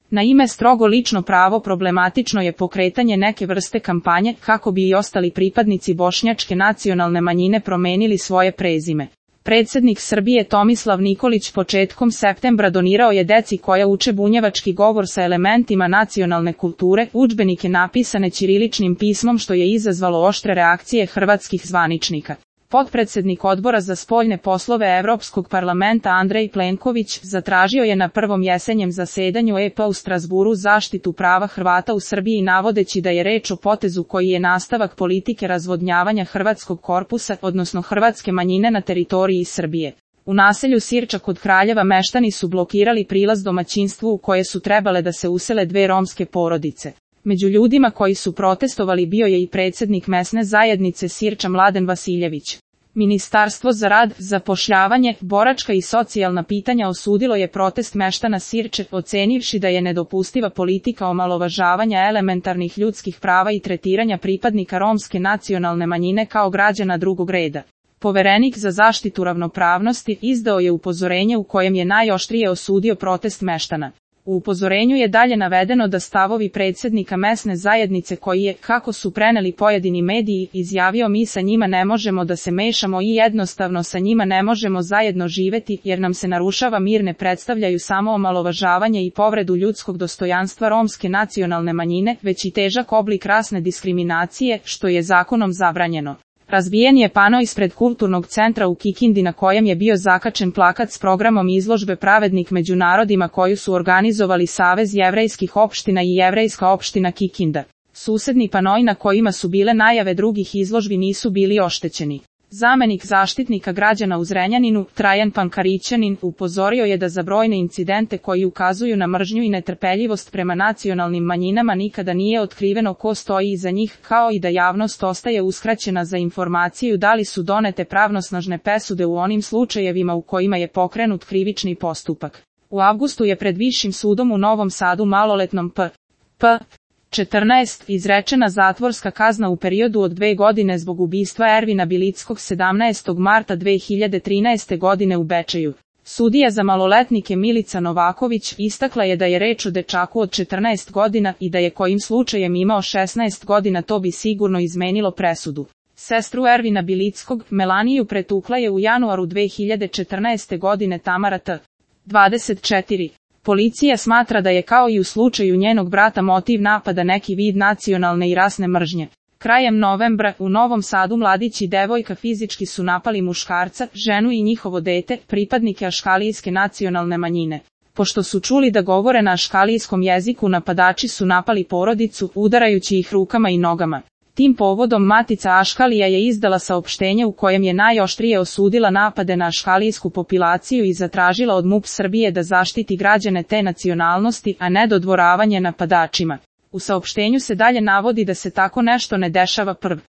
Na ime strogo lično pravo problematično je pokretanje neke vrste kampanje kako bi i ostali pripadnici bošnjačke nacionalne manjine promenili svoje prezime. Predsjednik Srbije Tomislav Nikolić početkom septembra donirao je deci koja uče bunjevački govor sa elementima nacionalne kulture udžbenike napisane ćiriličnim pismom, što je izazvalo oštre reakcije hrvatskih zvaničnika. Potpredsjednik Odbora za spoljne poslove Europskog parlamenta Andrej Plenković zatražio je na prvom jesenjem zasedanju EP u Strasburu zaštitu prava Hrvata u Srbiji, navodeći da je reč o potezu koji je nastavak politike razvodnjavanja hrvatskog korpusa, odnosno hrvatske manjine na teritoriji Srbije. U naselju Sirča kod Kraljeva meštani su blokirali prilaz domaćinstvu u koje su trebale da se usele dve romske porodice. Među ljudima koji su protestovali bio je i predsjednik mesne zajednice Sirča Mladen Vasiljević. Ministarstvo za rad, zapošljavanje, boračka i socijalna pitanja osudilo je protest meštana Sirče, ocenivši da je nedopustiva politika omalovažavanja elementarnih ljudskih prava i tretiranja pripadnika romske nacionalne manjine kao građana drugog reda. Poverenik za zaštitu ravnopravnosti izdao je upozorenje u kojem je najoštrije osudio protest meštana. U upozorenju je dalje navedeno da stavovi predsjednika mesne zajednice, koji je, kako su preneli pojedini mediji, izjavio: mi sa njima ne možemo da se mešamo i jednostavno sa njima ne možemo zajedno živeti jer nam se narušava mir, ne predstavljaju samo omalovažavanje i povredu ljudskog dostojanstva romske nacionalne manjine, već i težak oblik rasne diskriminacije, što je zakonom zabranjeno. Razbijen je pano ispred kulturnog centra u Kikindi na kojem je bio zakačen plakat s programom izložbe Pravednik među narodima koju su organizovali Savez jevrejskih opština i Jevrejska opština Kikinda. Susedni panoi na kojima su bile najave drugih izložbi nisu bili oštećeni. Zamenik zaštitnika građana u Zrenjaninu, Trajan Pankarićanin, upozorio je da za brojne incidente koji ukazuju na mržnju i netrpeljivost prema nacionalnim manjinama nikada nije otkriveno ko stoji iza njih, kao i da javnost ostaje uskraćena za informaciju da li su donete pravnosnažne presude u onim slučajevima u kojima je pokrenut krivični postupak. U avgustu je pred Višim sudom u Novom Sadu maloletnom P. 14 izrečena zatvorska kazna u periodu od 2 godine zbog ubistva Ervina Bilickog 17. marta 2013. godine u Bečeju. Sudija za maloletnike Milica Novaković istakla je da je reč o dečaku od 14 godina i da je kojim slučajem imao 16 godina to bi sigurno izmenilo presudu. Sestru Ervina Bilickog, Melaniju, pretukla je u januaru 2014. godine Tamara T. 24. Policija smatra da je kao i u slučaju njenog brata motiv napada neki vid nacionalne i rasne mržnje. Krajem novembra u Novom Sadu mladić i devojka fizički su napali muškarca, ženu i njihovo dete, pripadnike aškalijske nacionalne manjine. Pošto su čuli da govore na aškalijskom jeziku, napadači su napali porodicu, udarajući ih rukama i nogama. Tim povodom Matica Aškalija je izdala saopštenje u kojem je najoštrije osudila napade na aškalijsku populaciju i zatražila od MUP Srbije da zaštiti građane te nacionalnosti, a ne dodvoravanje napadačima. U saopštenju se dalje navodi da se tako nešto ne dešava prvi